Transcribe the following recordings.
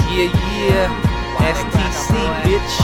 Yeah, STC, bitch.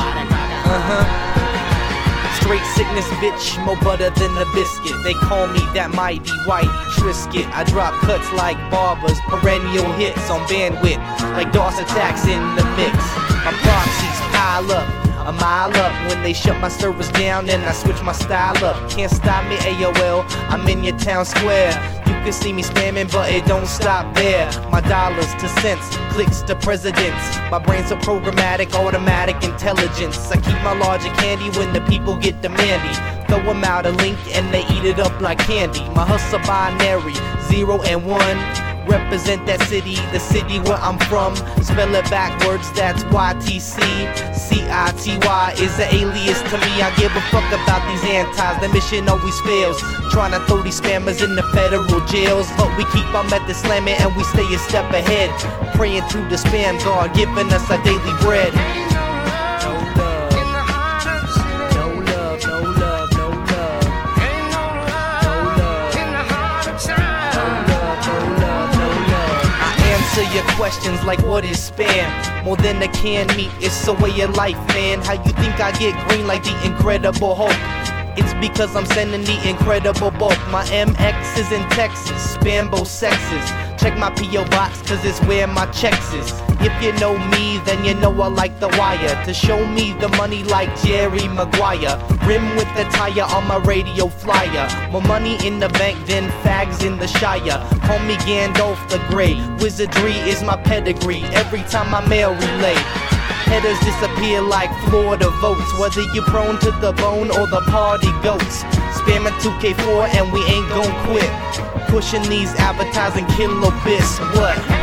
Straight sickness, bitch, more butter than a biscuit. They call me that mighty whitey Trisket. I drop cuts like barbers, perennial hits on bandwidth, like DOS attacks in the mix. My proxies pile up, a mile up when they shut my servers down and I switch my style up. Can't stop me, AOL, I'm in your town square. You can see me spamming, but it don't stop there. My dollars to cents, clicks to presidents. My brain's so programmatic, automatic intelligence. I keep my logic handy when the people get demanding. Throw them out a link and they eat it up like candy. My hustle binary, 0 and 1. Represent that city, the city where I'm from. Spell it backwards, that's YTC. CITY is an alias to me. I give a fuck about these antis, the mission always fails. Trying to throw these spammers in the federal jails, but we keep our method slamming and we stay a step ahead. Praying to the spam god, giving us our daily bread. Answer your questions like what is spam? More than a canned meat, it's a way of life, man. How you think I get green like the Incredible Hulk? It's because I'm sending the incredible bulk. My MX is in Texas, spam both sexes. Check my P.O. box cause it's where my checks is. If you know me, then you know I like the wire. To show me the money like Jerry Maguire. Rim with the tire on my radio flyer. More money in the bank than fags in the Shire. Call me Gandalf the Grey. Wizardry is my pedigree. Every time I mail relay, headers disappear like Florida votes. Whether you're prone to the bone or the party goats. Spamming 2K4 and we ain't gon' quit. Pushing these advertising kilobits. What?